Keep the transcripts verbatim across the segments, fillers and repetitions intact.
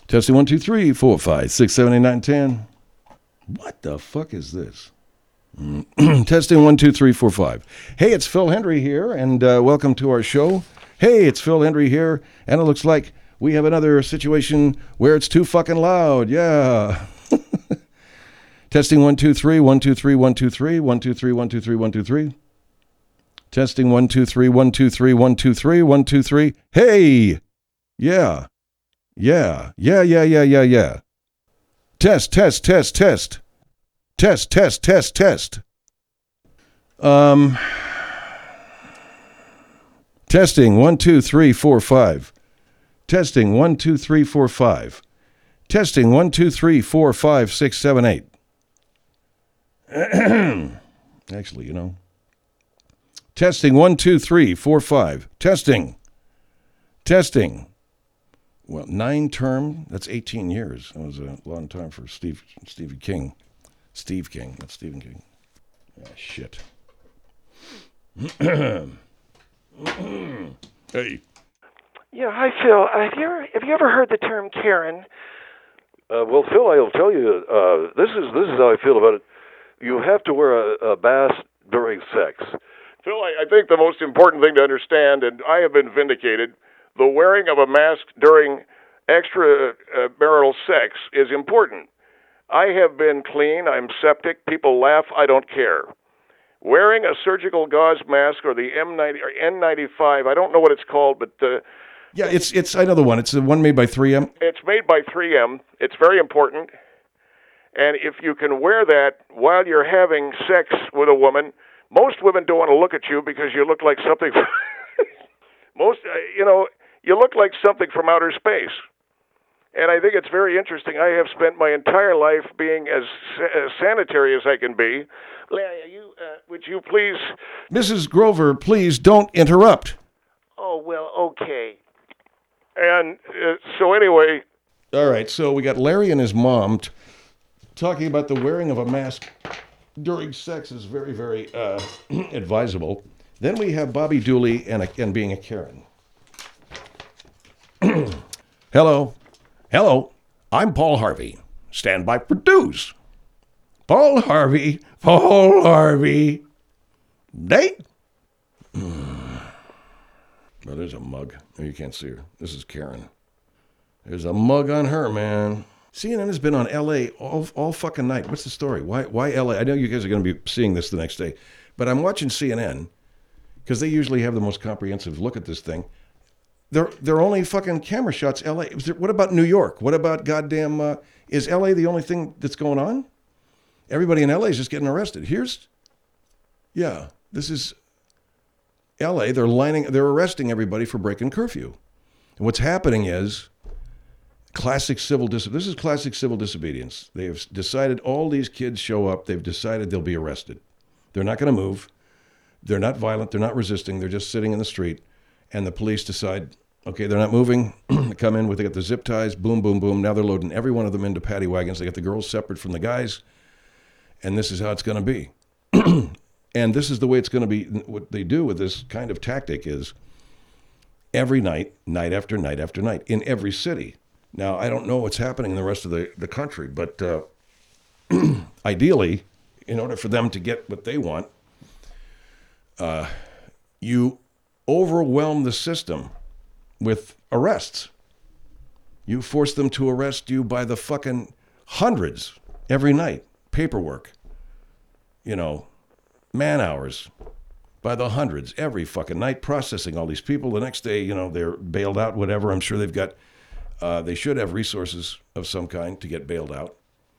Testing one, two, three, four, five, six, seven, eight, nine, ten. What the fuck is this? Testing one, two, three, four, five. Hey, it's Phil Hendry here, and uh, welcome to our show. Hey, it's Phil Hendry here, and it looks like we have another situation where it's too fucking loud. Yeah. Testing one, two, three, one, two, three, one, two, three, one, two, three, one, two, three, one, two, three. Testing one, two, three, one, two, three, one, two, three, one, two, three. Hey. Yeah. Yeah. Yeah, yeah, yeah, yeah, yeah. Test, test, test, test. Test, test, test, test. Um, testing, one, two, three, four, five. Testing, one, two, three, four, five. Testing, one, two, three, four, five, six, seven, eight. Actually, you know. Testing, one, two, three, four, five. Testing. Testing. Well, nine term, that's eighteen years. That was a long time for Steve, Stevie King. Steve King, not Stephen King. Ah, shit. Hey. Yeah, hi, Phil. Uh, have, you ever, have you ever heard the term Karen? Uh, well, Phil, I'll tell you, uh, this is this is how I feel about it. You have to wear a, a mask during sex. Phil, I, I think the most important thing to understand, and I have been vindicated, the wearing of a mask during extramarital sex is important. I have been clean. I'm septic. People laugh. I don't care. Wearing a surgical gauze mask or the M ninety or N ninety-five, I don't know what it's called, but uh, yeah, it's it's I know the one. It's the one made by three M. It's made by three M. It's very important. And if you can wear that while you're having sex with a woman, most women don't want to look at you because you look like something. most, uh, you know, you look like something from outer space. And I think it's very interesting. I have spent my entire life being as, as sanitary as I can be. Larry, you, uh, would you please... Missus Grover, please don't interrupt. Oh, well, okay. And uh, so anyway... All right, so we got Larry and his mom t- talking about the wearing of a mask during sex is very, very uh, advisable. Then we have Bobby Dooley and, a, and being a Karen. Hello. Hello, I'm Paul Harvey. Stand by produce. Paul Harvey, Paul Harvey. Date? Mm. Well, there's a mug. Oh, you can't see her. This is Karen. There's a mug on her, man. C N N has been on L A all, all fucking night. What's the story? Why, why L A? I know you guys are going to be seeing this the next day, but I'm watching C N N because they usually have the most comprehensive look at this thing. They're, they're only fucking camera shots, L A. What about New York? What about goddamn, uh, is L A the only thing that's going on? Everybody in L A is just getting arrested. Here's, yeah, this is L A. They're lining, they're arresting everybody for breaking curfew. And what's happening is classic civil dis. This is classic civil disobedience. They have decided all these kids show up. They've decided they'll be arrested. They're not going to move. They're not violent. They're not resisting. They're just sitting in the street. And the police decide, okay, they're not moving. They come in with, they got the zip ties, boom, boom, boom. Now they're loading every one of them into paddy wagons. They got the girls separate from the guys. And this is how it's going to be. And this is the way it's going to be. What they do with this kind of tactic is every night, night after night after night, in every city. Now, I don't know what's happening in the rest of the, the country, but uh, ideally, in order for them to get what they want, uh, you overwhelm the system with arrests. You force them to arrest you by the fucking hundreds every night. Paperwork, you know, man hours by the hundreds every fucking night, processing all these people. The next day, you know, they're bailed out, whatever. I'm sure they've got, uh, they should have resources of some kind to get bailed out.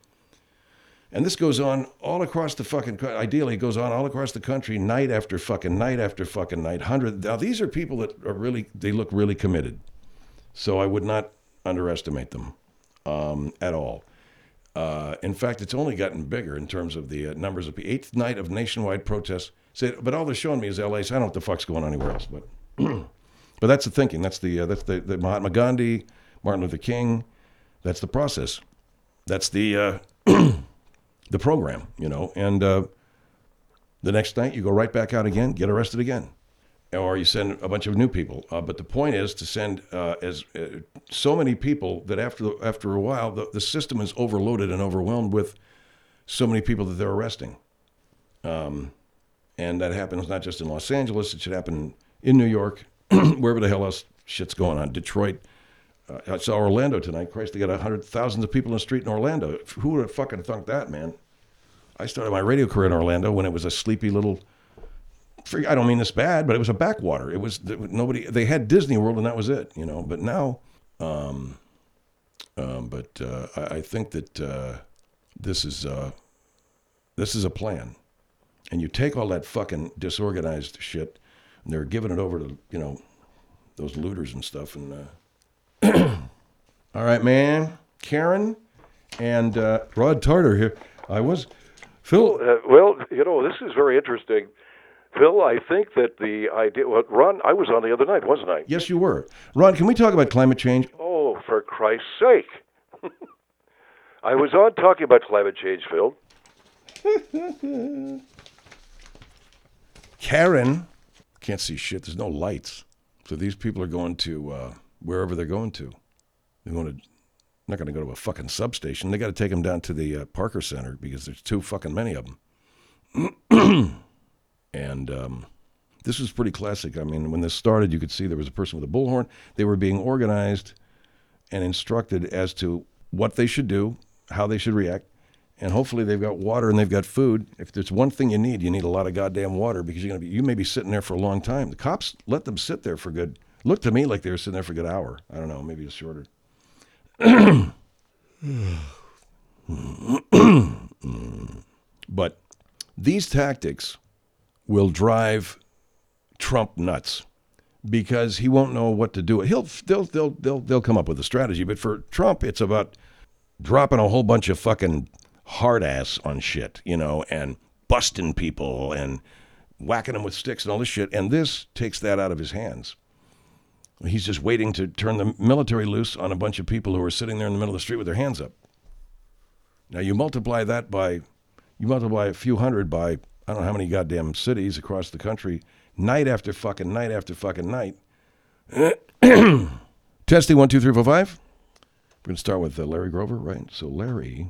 And this goes on all across the fucking, ideally it goes on all across the country, night after fucking night after fucking night, hundred. Now these are people that are really, they look really committed. So I would not underestimate them um, at all. Uh, in fact, it's only gotten bigger in terms of the uh, numbers of the eighth night of nationwide protests. Say, but all they're showing me is L A, so I don't know what the fuck's going on anywhere else. But but that's the thinking. That's the uh, that's the, the Mahatma Gandhi, Martin Luther King. That's the process. That's the uh, the program, you know. And uh, the next night you go right back out again, get arrested again. or you send a bunch of new people. Uh, but the point is to send uh, as uh, so many people that after after a while the, the system is overloaded and overwhelmed with so many people that they're arresting. Um, and that happens not just in Los Angeles; it should happen in New York, wherever the hell else shit's going on. Detroit. Uh, I saw Orlando tonight. Christ, they got a hundred thousands of people in the street in Orlando. Who would have fucking thunk that, man? I started my radio career in Orlando when it was a sleepy little. I don't mean this bad, but it was a backwater. It was nobody. They had Disney World, and that was it, you know. But now, um, um, but uh, I, I think that uh, this is uh, this is a plan, and you take all that fucking disorganized shit, and they're giving it over to you know those looters and stuff. And uh, all right, man, Karen and uh, Rod Tarter here. I was Phil. Uh, well, you know, this is very interesting. Phil, I think that the idea, well, Ron, I was on the other night, wasn't I? Yes, you were. Ron, can we talk about climate change? Oh, for Christ's sake. I was on talking about climate change, Phil. Karen can't see shit. There's no lights. So these people are going to uh, wherever they're going to. They're going to, not going to go to a fucking substation. They got to take them down to the uh, Parker Center because there's too fucking many of them. And um, this was pretty classic. I mean, when this started, you could see there was a person with a bullhorn. They were being organized and instructed as to what they should do, how they should react, and hopefully they've got water and they've got food. If there's one thing you need, you need a lot of goddamn water because you're gonna be, you may be sitting there for a long time. The cops let them sit there for good. Looked to me like they were sitting there for a good hour. I don't know, maybe it's shorter. But these tactics will drive Trump nuts because he won't know what to do. He'll they'll they'll they'll they'll come up with a strategy, but for Trump, it's about dropping a whole bunch of fucking hard ass on shit, you know, and busting people and whacking them with sticks and all this shit. And this takes that out of his hands. He's just waiting to turn the military loose on a bunch of people who are sitting there in the middle of the street with their hands up. Now you multiply that by, you multiply a few hundred by I don't know how many goddamn cities across the country, night after fucking night after fucking night. Testing one, two, three, four, five. We're going to start with uh, Larry Grover, right? So Larry.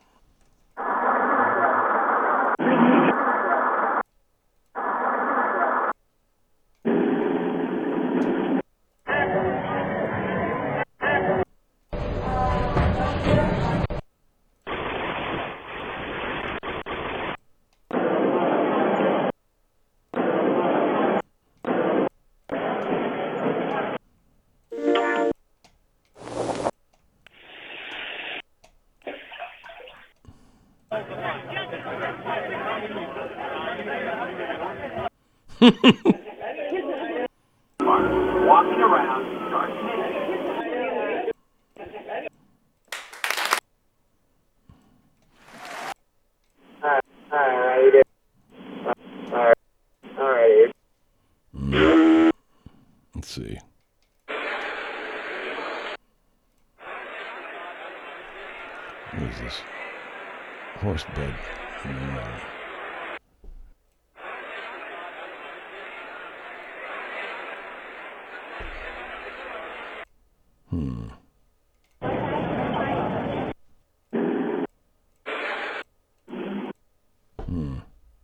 Walking around. All right. All right. All right. Let's see. What is this? Horse bed. No. Hmm. Hmm.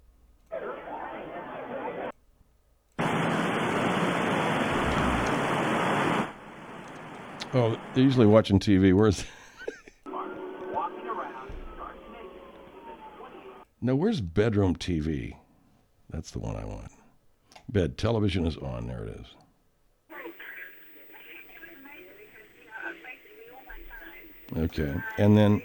Oh, they're usually watching T V. Where's... No, where's bedroom T V? That's the one I want. Bed. Television is on. There it is. Okay. And then...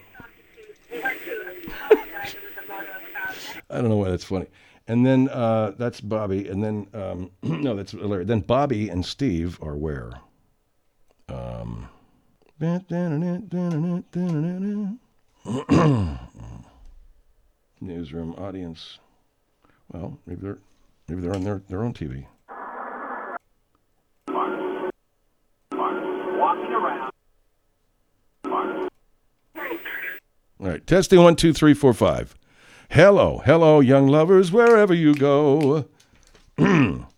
I don't know why that's funny. And then uh, that's Bobby. And then... Um, no, that's Larry. Then Bobby and Steve are where? Um... Newsroom, audience. Well, maybe they're maybe they're on their, their own T V. Walking around. All right, testing one, two, three, four, five. Hello, hello, young lovers, wherever you go.